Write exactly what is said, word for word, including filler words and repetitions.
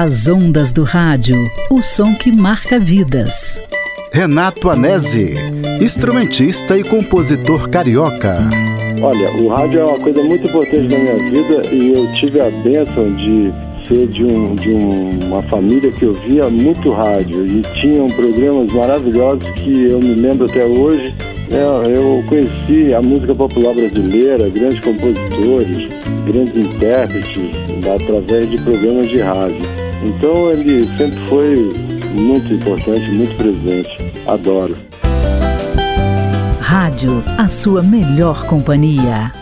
As ondas do rádio, o som que marca vidas. Renato Anesi, instrumentista e compositor carioca. Olha, o rádio é uma coisa muito importante na minha vida e eu tive a bênção de ser de, um, de um, uma família que ouvia muito rádio e tinham programas maravilhosos que eu me lembro até hoje. Eu conheci a música popular brasileira, grandes compositores, grandes intérpretes, através de programas de rádio. Então ele sempre foi muito importante, muito presente. Adoro. Rádio, a sua melhor companhia.